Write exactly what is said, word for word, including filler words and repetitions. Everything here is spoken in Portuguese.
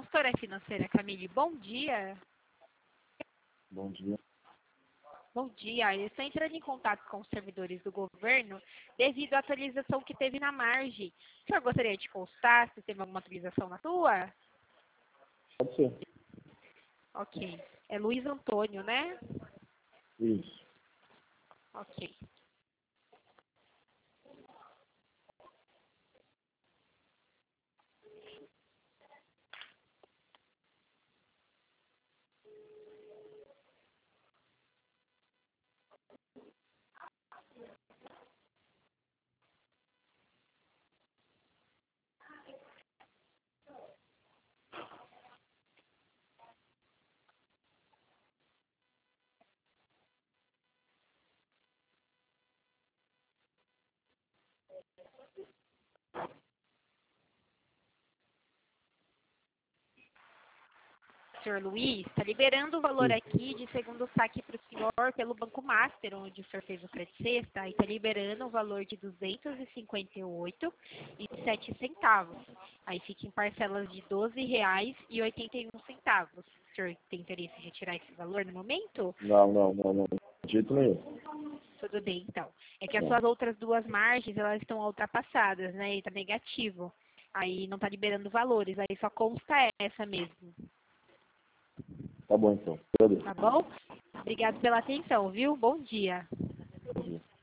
Consultora financeira Camille, bom dia. Bom dia. Bom dia, eu estou entrando em contato com os servidores do governo devido à atualização que teve na margem. O senhor gostaria de consultar se teve alguma atualização na tua? Pode ser. Ok. É Luiz Antônio, né? Isso. Ok. Senhor Luiz, está liberando o valor Sim. aqui de segundo saque para o senhor pelo Banco Master, onde o senhor fez o frete sexta, e está liberando o valor de duzentos e cinquenta e oito reais e sete centavos. Aí fica em parcelas de doze reais e oitenta e um centavos. O senhor tem interesse em retirar esse valor no momento? Não, não, não, não. De jeito nenhum. Tudo bem, então. É que as Não. suas outras duas margens, elas estão ultrapassadas, né? E está negativo. Aí não está liberando valores, aí só consta essa mesmo. Tá bom, então. Agradeço. Tá bom? Obrigado pela atenção, viu? Bom dia. Bom dia.